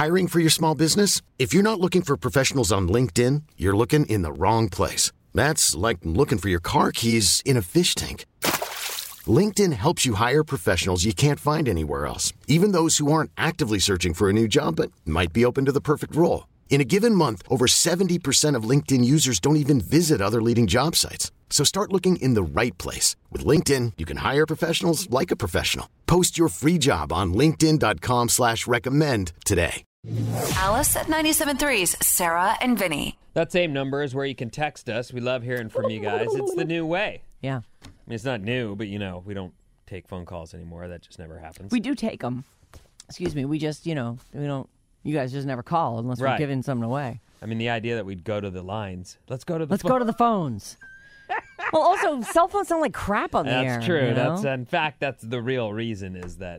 Hiring for your small business? If you're not looking for professionals on LinkedIn, you're looking in the wrong place. That's like looking for your car keys in a fish tank. LinkedIn helps you hire professionals you can't find anywhere else, even those who aren't actively searching for a new job but might be open to the perfect role. In a given month, over 70% of LinkedIn users don't even visit other leading job sites. So start looking in the right place. With LinkedIn, you can hire professionals like a professional. Post your free job on linkedin.com/recommend today. Alice at 97.3's Sarah and Vinny. That same number is where you can text us. We love hearing from you guys. It's the new way. Yeah. I mean, it's not new, but, we don't take phone calls anymore. That just never happens. We do take them. Excuse me. We just, we don't. You guys just never call unless we're giving something away. I mean, the idea that we'd go to the lines. Let's go to the phones. Well, also, cell phones sound like crap on the air. That's true. You know? In fact, that's the real reason is that.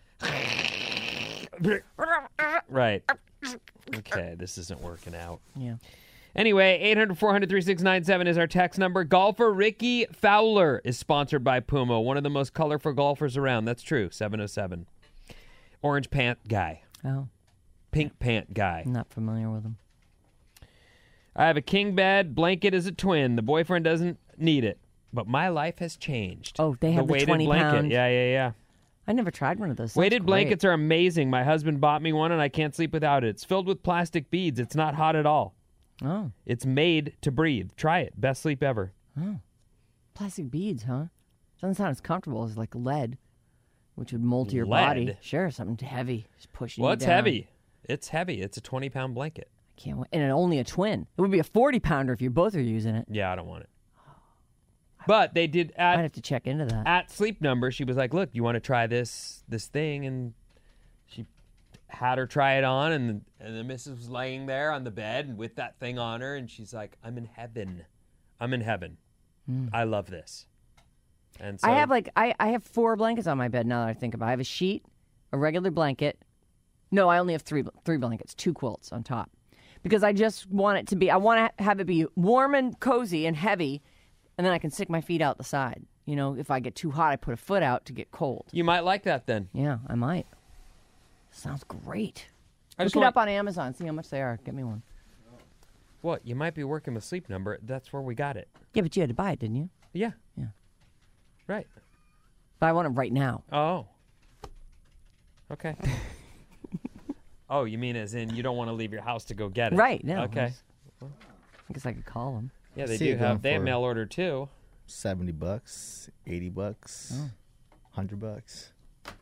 Right. Okay, this isn't working out. Yeah. Anyway, 800-400-3697 is our text number. Golfer Ricky Fowler is sponsored by Puma, one of the most colorful golfers around. That's true. 707. Orange pant guy. Oh. Pink pant guy. I'm not familiar with him. I have a king bed. Blanket is a twin. The boyfriend doesn't need it. But my life has changed. Oh, they have the weighted 20 blanket. pound. Yeah. I never tried one of those. Weighted blankets are amazing. My husband bought me one, and I can't sleep without it. It's filled with plastic beads. It's not hot at all. Oh. It's made to breathe. Try it. Best sleep ever. Oh. Plastic beads, huh? Doesn't sound as comfortable as like lead, which would mold to your body. Sure, something heavy. Just pushing you down. It's heavy. It's heavy. It's a 20-pound blanket. I can't wait. And only a twin. It would be a 40-pounder if you both are using it. Yeah, I don't want it. But they did I'd have to check into that. At Sleep Number, she was like, look, you want to try this thing? And she had her try it on, and the missus was laying there on the bed and with that thing on her, and she's like, I'm in heaven. I'm in heaven. I love this. And so I have I have 4 blankets on my bed now that I think about it. I have a sheet, a regular blanket. No, I only have three blankets, 2 quilts on top. Because I just want it to be, I want to have it be warm and cozy and heavy, and then I can stick my feet out the side. If I get too hot, I put a foot out to get cold. You might like that then. Yeah, I might. Sounds great. Look it up on Amazon. See how much they are. Get me one. What? You might be working with Sleep Number. That's where we got it. Yeah, but you had to buy it, didn't you? Yeah. Yeah. Right. But I want it right now. Oh. Okay. Oh, you mean as in you don't want to leave your house to go get it? Right. No. Okay. I guess I could call them. Yeah, they do have. They have mail order too. $70, $80, $100.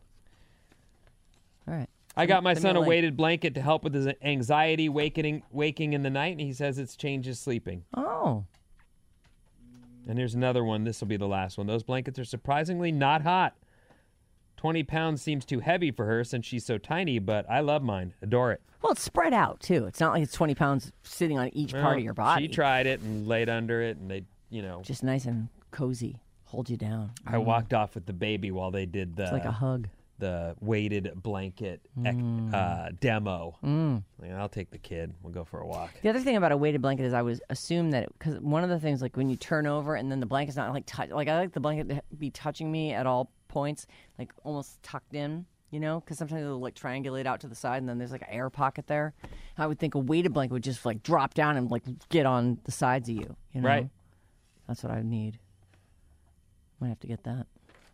All right. I got my son a weighted blanket to help with his anxiety waking in the night, and he says it's changed his sleeping. Oh. And here's another one. This will be the last one. Those blankets are surprisingly not hot. 20 pounds seems too heavy for her since she's so tiny, but I love mine. Adore it. Well, it's spread out, too. It's not like it's 20 pounds sitting on each part of your body. She tried it and laid under it, and they, Just nice and cozy. Hold you down. I walked off with the baby while they did It's like a hug. The weighted blanket demo. Yeah, I'll take the kid. We'll go for a walk. The other thing about a weighted blanket is I was assumed that because one of the things, like when you turn over and then the blanket's not I like the blanket to be touching me at all points, like almost tucked in, because sometimes it'll triangulate out to the side and then there's like an air pocket there. I would think a weighted blanket would just drop down and get on the sides of you. Right. That's what I would need. Might have to get that.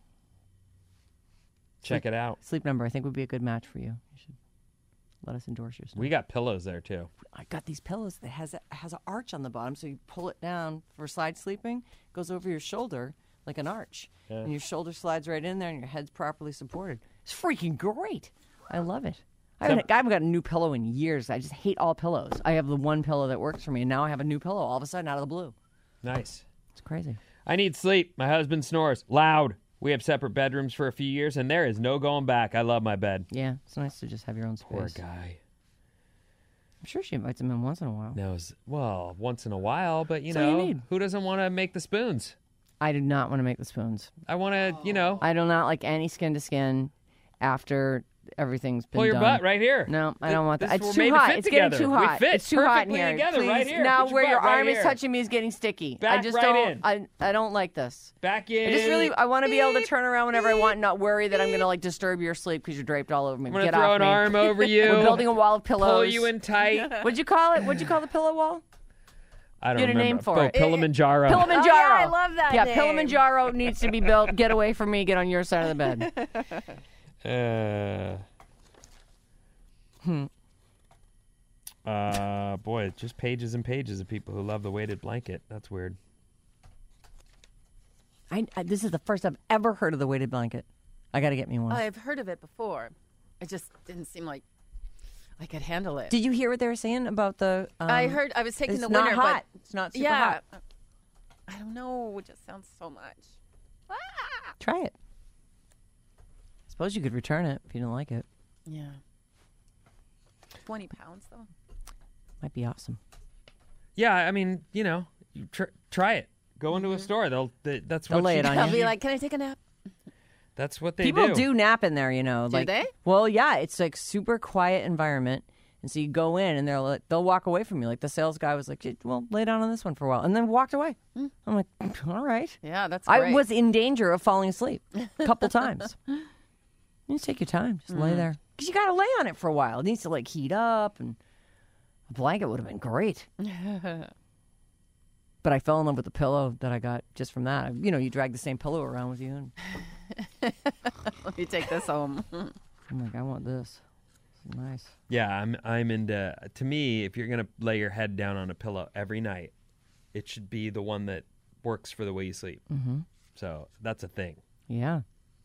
Check it out. Sleep Number, I think, would be a good match for you. You should let us endorse your stuff. We got pillows there, too. I got these pillows that has an arch on the bottom, so you pull it down for side sleeping, goes over your shoulder like an arch. Yeah. And your shoulder slides right in there, and your head's properly supported. It's freaking great. I love it. I haven't got a new pillow in years. I just hate all pillows. I have the one pillow that works for me, and now I have a new pillow all of a sudden out of the blue. Nice. It's crazy. I need sleep. My husband snores loud. We have separate bedrooms for a few years, and there is no going back. I love my bed. Yeah, it's nice to just have your own space. Poor guy. I'm sure she invites him in once in a while. No, once in a while, but you need. Who doesn't want to make the spoons? I do not want to make the spoons. I want to, I do not like any skin to skin after everything's been Pull your done. butt right here. No, I don't want that. We're It's made too to hot. fit It's together. getting too hot. We fit It's too hot in perfectly here. together Please. right here. Now Put your where your butt right arm is here. touching me is getting sticky. I Back just right don't. in. I don't like this. Back in. I just really, I want to be able to turn around whenever I want, and not worry that I'm going to like disturb your sleep because you're draped all over me. I'm gonna Get throw off an me. arm over you. We're building a wall of pillows. Pull you in tight. What'd you call it? What'd you call the pillow wall? I don't Get a remember. name for it. Kilimanjaro. Kilimanjaro. Oh, yeah, I love that Yeah, name. Kilimanjaro needs to be built. Get away from me. Get on your side of the bed. Boy, just pages and pages of people who love the weighted blanket. That's weird. This is the first I've ever heard of the weighted blanket. I got to get me one. I've heard of it before. It just didn't seem like I could handle it. Did you hear what they were saying about the? I heard I was taking it's the not winter, hot. but It's not super yeah, hot. I don't know. It just sounds so much. Try it. Suppose you could return it if you didn't like it. Yeah. 20 pounds though. Might be awesome. Yeah, I mean, you know, you try it. Go into a store. That's They'll what lay she it on I'll you. be like, can I take a nap? That's what they People do nap in there, you know. Do they? Well, yeah, it's like super quiet environment, and so you go in, and they'll walk away from you. Like the sales guy was like, "Well, lay down on this one for a while," and then walked away. I'm like, "All right." Yeah, that's great. I was in danger of falling asleep a couple times. You just take your time, just lay there, because you got to lay on it for a while. It needs to like heat up, and a blanket would have been great. But I fell in love with the pillow that I got just from that. You know, you drag the same pillow around with you, and Let me take this home. I'm like, I want this. It's nice. Yeah, I'm into. To me, if you're gonna lay your head down on a pillow every night, it should be the one that works for the way you sleep. Mm-hmm. So that's a thing. Yeah.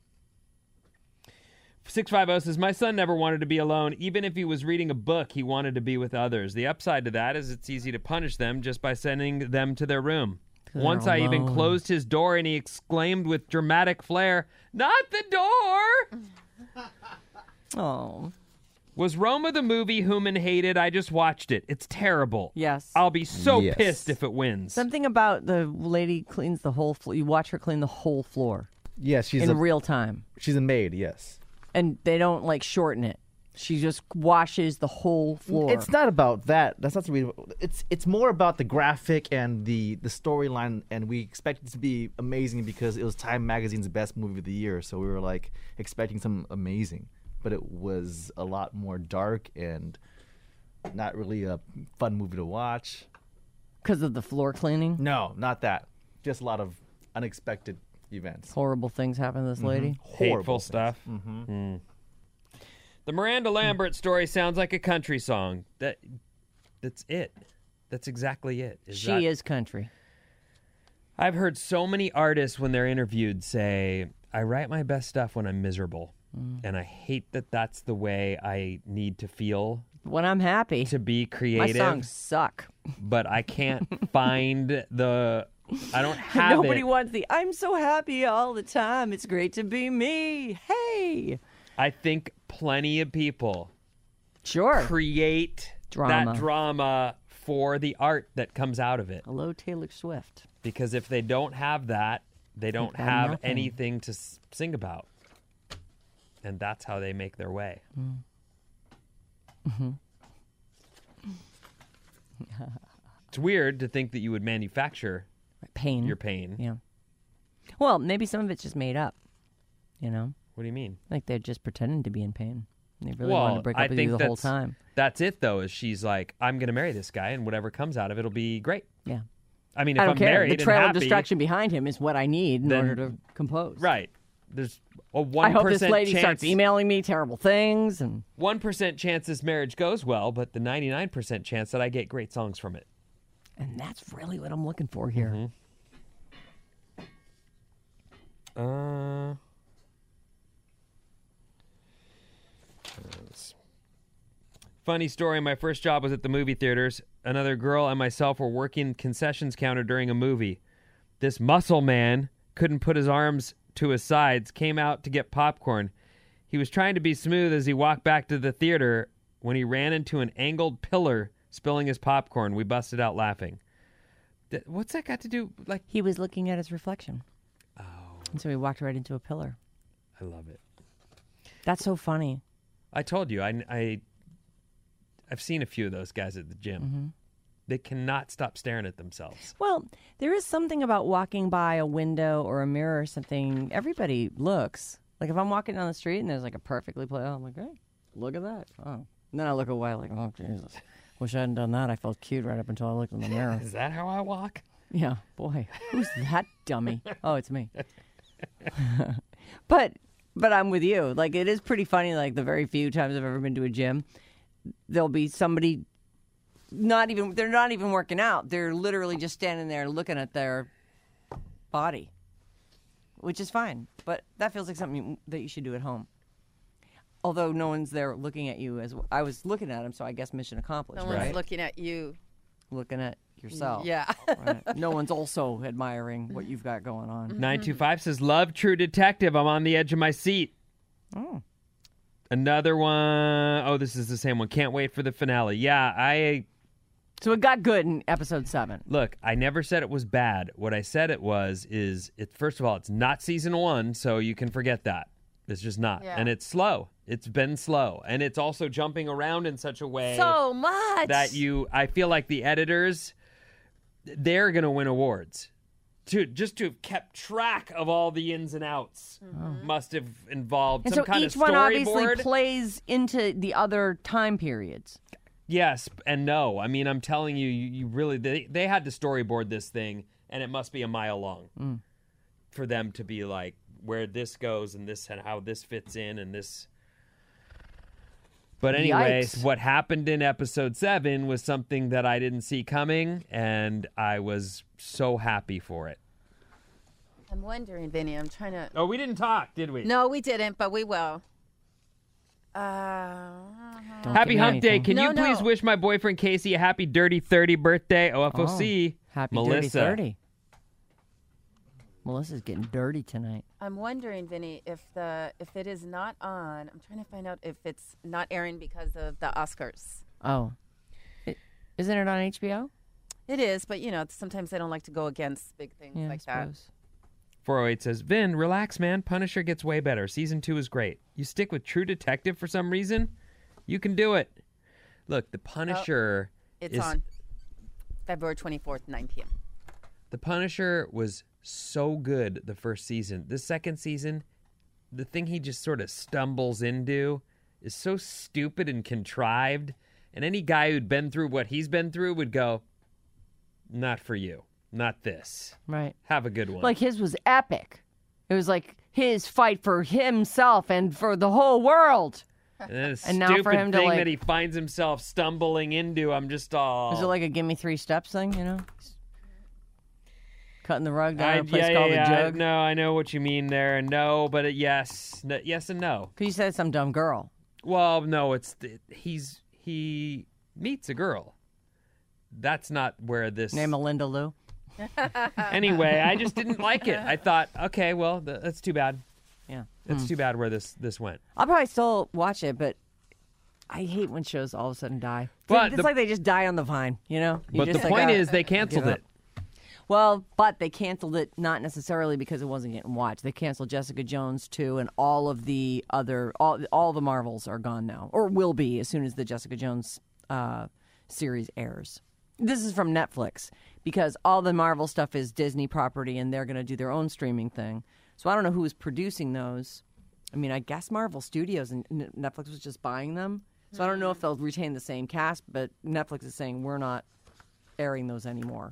650 says, my son never wanted to be alone. Even if he was reading a book, he wanted to be with others. The upside to that is it's easy to punish them just by sending them to their room. Once I even alone. closed his door and he exclaimed with dramatic flair, "Not the door!" Oh. Was Roma the movie Human hated? I just watched it. It's terrible. Yes. I'll be so Yes. pissed if it wins. Something about the lady cleans the whole floor. You watch her clean the whole floor Yes, in real time. she's a maid. Yes. And they don't like shorten it. She just washes the whole floor. It's not about that. That's not the reason. It's more about the graphic and the storyline, and we expect it to be amazing because it was Time Magazine's best movie of the year. So we were like expecting something amazing, but it was a lot more dark and not really a fun movie to watch. Because of the floor cleaning. No, not that. Just a lot of unexpected events. Horrible things happen to this lady. Hateful Horrible stuff. The Miranda Lambert story sounds like a country song. That's it. That's exactly it. She is country. I've heard so many artists when they're interviewed say, I write my best stuff when I'm miserable. And I hate that that's the way I need to feel When I'm happy, to be my creative. songs suck. But I can't find I don't have Nobody it. wants the I'm so happy all the time. It's great to be me. Hey. I think plenty of people Sure. create Drama. that drama for the art that comes out of it. Hello, Taylor Swift. Because if they don't have that, they don't got have nothing. anything to sing about. And that's how they make their way. It's weird to think that you would manufacture Pain. your pain. Yeah. Well, maybe some of it's just made up. You know? What do you mean? Like they're just pretending to be in pain. They really Well, want to break up I with think you the whole that's- time. That's it, though, is she's like, I'm going to marry this guy, and whatever comes out of it will be great. Yeah. I mean, if I don't I'm care. married The trail and of happy, destruction behind him is what I need in then- order to compose. right. There's a 1% I hope this lady chance, starts emailing me terrible things, and 1% chance this marriage goes well, but the 99% chance that I get great songs from it. that's really what I'm looking for here. Funny story, my first job was at the movie theaters. Another girl and myself were working concessions counter during a movie. This muscle man couldn't put his arms to his sides, came out to get popcorn. He was trying to be smooth as he walked back to the theater when he ran into an angled pillar, spilling his popcorn. We busted out laughing. What's that got to do? Like, He was looking at his reflection. Oh. And so he walked right into a pillar. I love it. That's so funny. I told you, I've seen a few of those guys at the gym. Mm-hmm. They cannot stop staring at themselves. Well, there is something about walking by a window or a mirror or something. Everybody looks. Like if I'm walking down the street and there's like a perfectly played, I'm like, hey, look at that. Oh. And then I look away like, oh, Jesus. Wish I hadn't done that. I felt cute right up until I looked in the mirror. Is that how I walk? Yeah, boy. Who's that dummy? Oh, it's me. But I'm with you. Like, it is pretty funny, like, the very few times I've ever been to a gym, there'll be somebody they're not even working out. They're literally just standing there looking at their body, which is fine. But that feels like something that you should do at home. Although no one's there looking at you as I was looking at him, so I guess mission accomplished. No one's right? looking at you. Looking at yourself. Yeah. Right. No one's also admiring what you've got going on. 925 says, love True Detective. I'm on the edge of my seat. Oh. Another one. Oh, this is the same one. Can't wait for the finale. Yeah, So it got good in episode 7. Look, I never said it was bad. What I said it was is, first of all, it's not season 1, so you can forget that. It's just not. Yeah. And it's slow. It's been slow. And it's also jumping around in such a way So much. that I feel like the editors, they're going to win awards. Just to have kept track of all the ins and outs must have involved And some so kind each of one obviously storyboard. plays into the other time periods. Yes and no. I mean, I'm telling you, you really, they had to storyboard this thing, and it must be a mile long for them to be like, where this goes and this and how this fits in and this. But anyways, Yikes. what happened in episode 7 was something that I didn't see coming, and I was so happy for it. I'm wondering, Vinny, I'm trying to... Oh, we didn't talk, did we? No, we didn't, but we will. Don't Happy give me Hump Day. anything. Can you No, please no. wish my boyfriend Casey a happy Dirty 30 birthday? OFOC. Happy Melissa. Dirty 30. Melissa's getting dirty tonight. I'm wondering, Vinny, if it is not on. I'm trying to find out if it's not airing because of the Oscars. Oh. Isn't it on HBO? It is, but sometimes I don't like to go against big things Yeah, like I that. suppose. 408 says, Vin, relax, man. Punisher gets way better. Season 2 is great. You stick with True Detective for some reason, you can do it. Look, the Punisher It's is... on February 24th, 9 p.m. The Punisher was so good the first season. The second season, the thing he just sort of stumbles into is so stupid and contrived. And any guy who'd been through what he's been through would go, not for you. Not this. Right. Have a good one. Like his was epic. It was like his fight for himself and for the whole world. And then a And now stupid for him to, thing like- that he finds himself stumbling into, I'm just all... Is it like a give me 3 steps thing, Cutting the rug down in a place called the jug? No, I know what you mean there. No, but yes. Yes and no. Because you said some dumb girl. Well, no, he meets a girl. That's not where this... Named Melinda Lou. Anyway, I just didn't like it. I thought, okay, well, that's too bad. Yeah. That's too bad where this went. I'll probably still watch it, but I hate when shows all of a sudden die. But It's like they just die on the vine, You But just the like, point "Ah, is they canceled give up." it. Well, but they canceled it not necessarily because it wasn't getting watched. They canceled Jessica Jones too, and all of the other all the Marvels are gone now, or will be as soon as the Jessica Jones series airs. This is from Netflix because all the Marvel stuff is Disney property, and they're going to do their own streaming thing. So I don't know who is producing those. I mean, I guess Marvel Studios and Netflix was just buying them. So I don't know if they'll retain the same cast, but Netflix is saying we're not airing those anymore.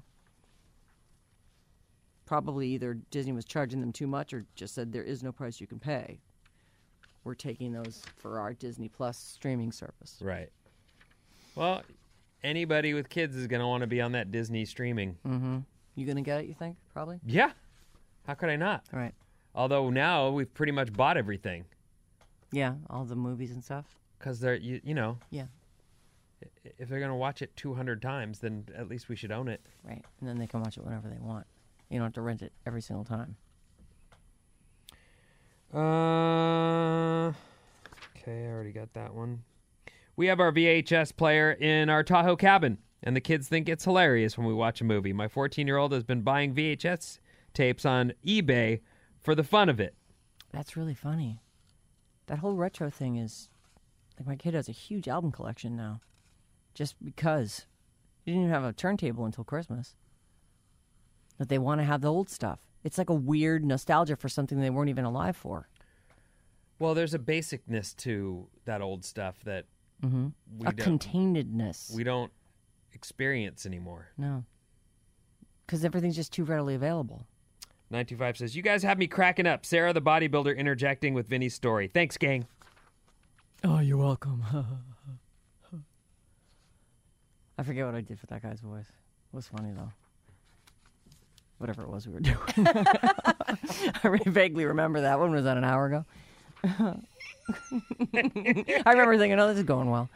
Probably either Disney was charging them too much or just said there is no price you can pay. We're taking those for our Disney Plus streaming service. Right. Well, anybody with kids is going to want to be on that Disney streaming. Mm-hmm. You going to get it, you think? Probably? Yeah. How could I not? All right. Although now we've pretty much bought everything. Yeah, all the movies and stuff. Because they're, you know, Yeah, if they're going to watch it 200 times, then at least we should own it. right. And then they can watch it whenever they want. You don't have to rent it every single time. Okay, I already got that one. We have our VHS player in our Tahoe cabin, and the kids think it's hilarious when we watch a movie. My 14-year-old has been buying VHS tapes on eBay for the fun of it. That's really funny. That whole retro thing is Like my kid has a huge album collection now, just because he didn't even have a turntable until Christmas. But they want to have the old stuff. It's like a weird nostalgia for something they weren't even alive for. Well, there's a basicness to that old stuff that we containedness. We don't experience anymore. No. Because everything's just too readily available. 925 says, you guys have me cracking up. Sarah the bodybuilder interjecting with Vinny's story. Thanks, gang. Oh, you're welcome. I forget what I did for that guy's voice. It was funny, though. Whatever it was we were doing. I vaguely remember that. When was that, an hour ago? I remember thinking, oh, this is going well.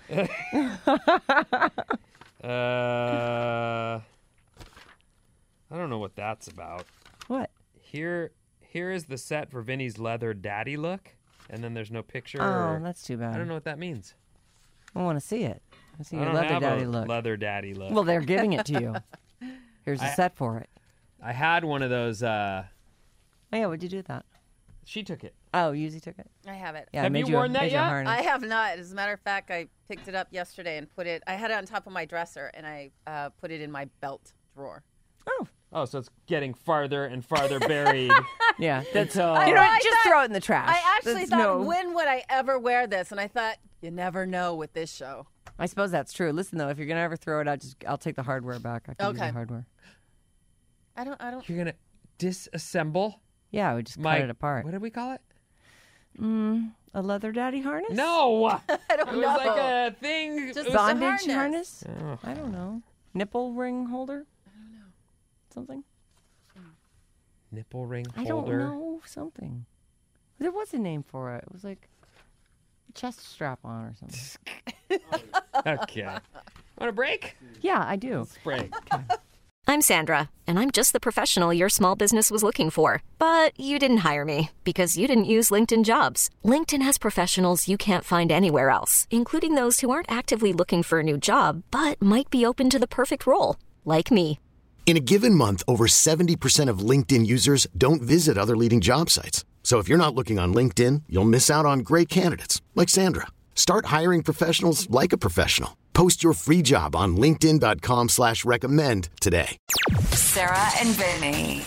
I don't know what that's about. What? Here is the set for Vinny's leather daddy look, and then there's no picture. Oh, that's too bad. I don't know what that means. I want to see it. I see I your don't leather have daddy a look. leather daddy look. Well, they're giving it to you. Here's a set for it. I had one of those. Oh, yeah, what'd you do with that? She took it. Oh, Yuzi took it? I have it. Yeah, Have I made you worn that made you a yet? harness. I have not. As a matter of fact, I picked it up yesterday and put it. I had it on top of my dresser, and I put it in my belt drawer. Oh, so it's getting farther and farther buried. Yeah, that's So- you know, I just thought- throw it in the trash. I actually That's thought, when would I ever wear this? And I thought, you never know with this show. I suppose that's true. Listen though, if you're gonna ever throw it out, I'll take the hardware back. I can use Okay. the hardware. I don't. You're gonna disassemble Yeah, we just my. cut it apart. What did we call it? A leather daddy harness? No, I don't it was know. like a thing. Just it was Bondage a harness? Oh. I don't know. Nipple ring holder? I don't know. Something? Nipple ring I holder. don't know. Something. There was a name for it. It was like chest strap on or something. Okay. Want a break? Yeah, I do. Let's break. I'm Sandra, and I'm just the professional your small business was looking for. But you didn't hire me because you didn't use LinkedIn Jobs. LinkedIn has professionals you can't find anywhere else, including those who aren't actively looking for a new job, but might be open to the perfect role, like me. In a given month, over 70% of LinkedIn users don't visit other leading job sites. So if you're not looking on LinkedIn, you'll miss out on great candidates like Sandra. Start hiring professionals like a professional. Post your free job on linkedin.com/recommend today. Sarah and Vinny.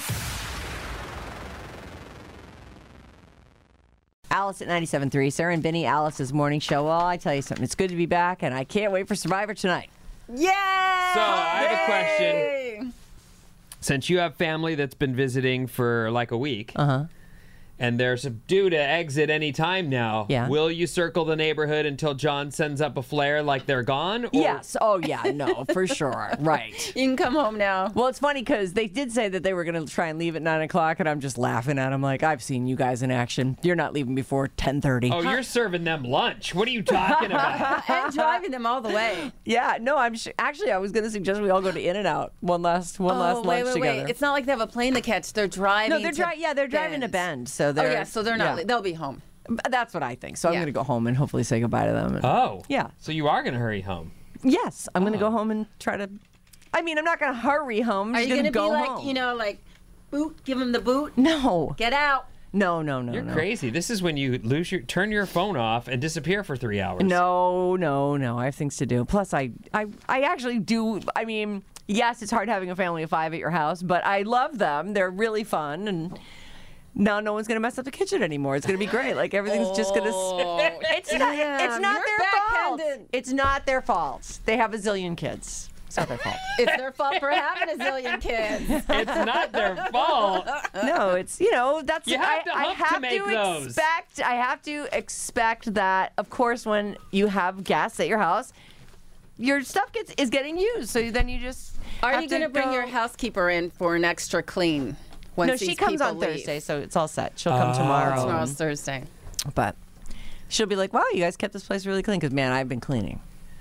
Alice at 97.3. Sarah and Vinny, Alice's morning show. Well, I tell you something. It's good to be back, and I can't wait for Survivor tonight. Yeah. So I have a question. Since you have family that's been visiting for like a week, and they're due to exit any time now, Yeah. will you circle the neighborhood until John sends up a flare like they're gone? Or- Yes. Oh, yeah. No, for sure. Right. You can come home now. Well, it's funny because they did say that they were going to try and leave at 9 o'clock, and I'm just laughing at them like, I've seen you guys in action. You're not leaving before 10:30. Oh, you're serving them lunch. What are you talking about? And driving them all the way. Yeah, no, actually, I was going to suggest we all go to In-N-Out one last lunch together. Wait. It's not like they have a plane to catch. They're driving. No, they're driving to Bend, so Oh, they're yeah, so they're not. They'll be home. That's what I think. So I'm Yeah. going to go home and hopefully say goodbye to them. And- Oh. Yeah. So you are going to hurry home. Yes, I'm going to go home and try to. I mean, I'm not going to hurry home. I'm Are just you going to be go like, home. like, boot? Give them the boot. No, Get out. no. You're crazy. This is when you turn your phone off and disappear for 3 hours. No. I have things to do. Plus, I actually do. I mean, yes, it's hard having a family of 5 at your house, but I love them. They're really fun, and now no one's going to mess up the kitchen anymore. It's going to be great. Like everything's just going to. It's not. It's not you're their fault. backhanded. It's not their fault. They have a zillion kids. It's not their fault. It's their fault for having a zillion kids. It's not their fault. No, it's that's You have to I hump to have make those. I have to expect that. Of course, when you have guests at your house, your stuff is getting used. So then you just Are have you going to bring go- your housekeeper in for an extra clean? Once No, she these comes people on leave? Thursday, so it's all set. She'll come tomorrow. Tomorrow's Thursday. But she'll be like, "Wow, you guys kept this place really clean." Because man, I've been cleaning.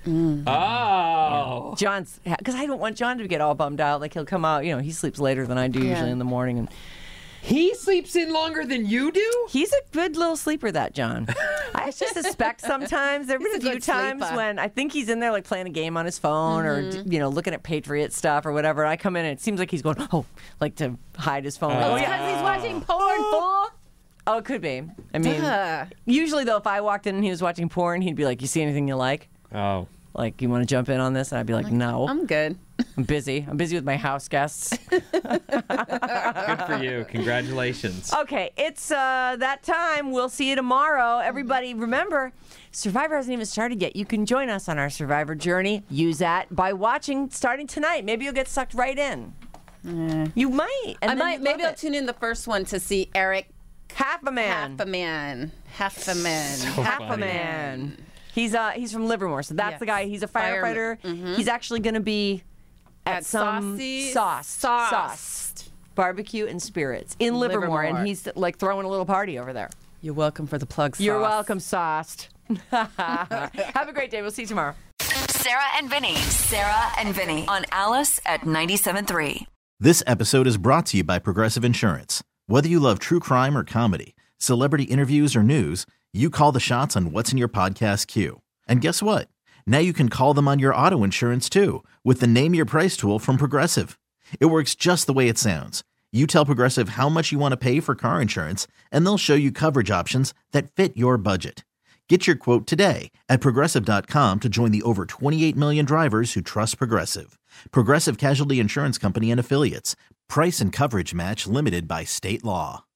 Oh. John's because I don't want John to get all bummed out. Like he'll come out. He sleeps later than I do usually in the morning, and He sleeps in longer than you do? he's a good little sleeper, that John. I actually suspect sometimes there have been He's a a few good times sleeper. when I think he's in there like playing a game on his phone or looking at Patriot stuff or whatever. I come in and it seems like he's going like to hide his phone. Because he's watching porn, fool. Oh, it could be. I mean, Duh. usually though, if I walked in and he was watching porn, he'd be like, "You see anything you like? Oh. Like, you want to jump in on this?" And I'd be like, "No, I'm good. I'm busy. I'm busy with my house guests." Good for you. Congratulations. Okay, it's that time. We'll see you tomorrow. Everybody, remember, Survivor hasn't even started yet. You can join us on our Survivor journey. Use that by watching starting tonight. Maybe you'll get sucked right in. You might. And I then might. you'd Maybe love I'll it. tune in the first one to see Eric. Half a man. Half a man. Half a man. Half a funny. man. He's from Livermore, so that's Yes. the guy. He's a firefighter. Fireman. He's actually going to be at some sauce barbecue and spirits in Livermore, and he's like throwing a little party over there. You're welcome for the plug. You're welcome, Sauced. Have a great day. We'll see you tomorrow. Sarah and Vinny. Sarah and Vinny on Alice at 97.3. This episode is brought to you by Progressive Insurance. Whether you love true crime or comedy, celebrity interviews or news, you call the shots on what's in your podcast queue. And guess what? Now you can call them on your auto insurance too with the Name Your Price tool from Progressive. It works just the way it sounds. You tell Progressive how much you want to pay for car insurance, and they'll show you coverage options that fit your budget. Get your quote today at Progressive.com to join the over 28 million drivers who trust Progressive. Progressive Casualty Insurance Company and Affiliates. Price and coverage match limited by state law.